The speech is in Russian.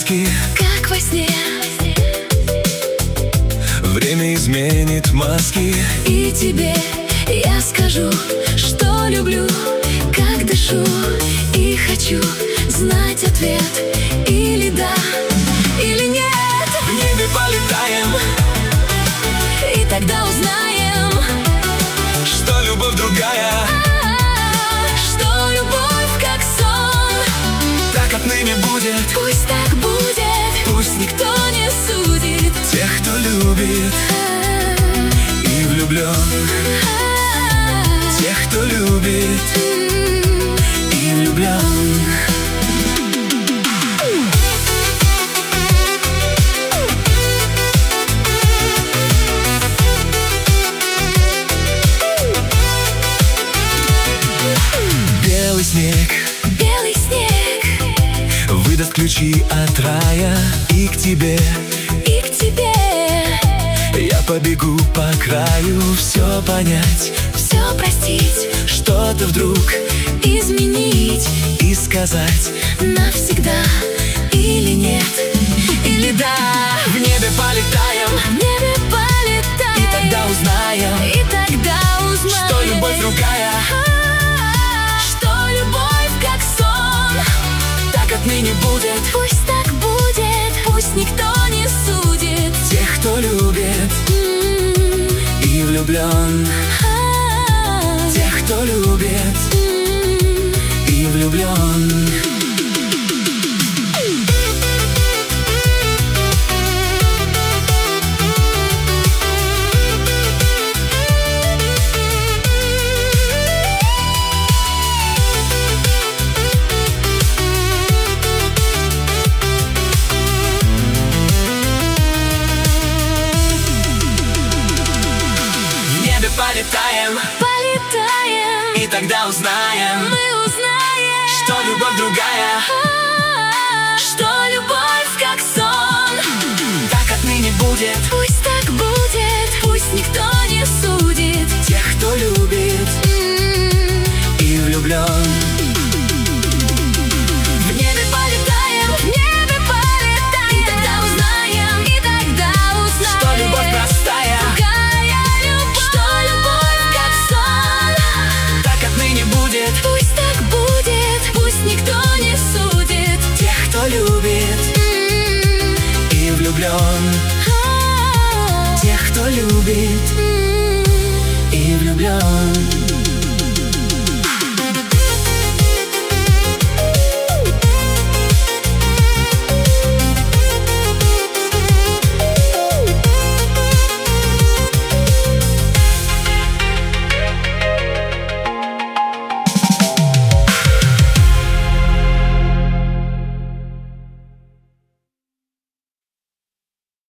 сказки, как во сне. время изменит маски. И тебе я скажу, что люблю, как дышу. И хочу знать ответ, или да, или нет. В небе полетаем, и тогда узнаем, что любовь другая, что любовь как сон. так отныне будет. Пусть так будет, Пусть никто не судит тех, кто любит и влюблен. Тех, кто любит и влюблен. Белый снег, белый снег, выдаст ключи от рая. И к тебе, и к тебе я побегу по краю. Все понять, все простить, что-то вдруг изменить и сказать навсегда, или нет, или да. в небе полетаем, В небе полетаем, и тогда узнаем, и тогда узнаем, что любовь другая, что любовь как сон. так отныне будет. Пусть так будет, пусть никто не судит Тех, кто любит и влюблен. Тех, кто любит и влюблен. Полетаем, полетаем, и тогда узнаем, мы узнаем, что любовь другая, что любовь как сон. так отныне будет.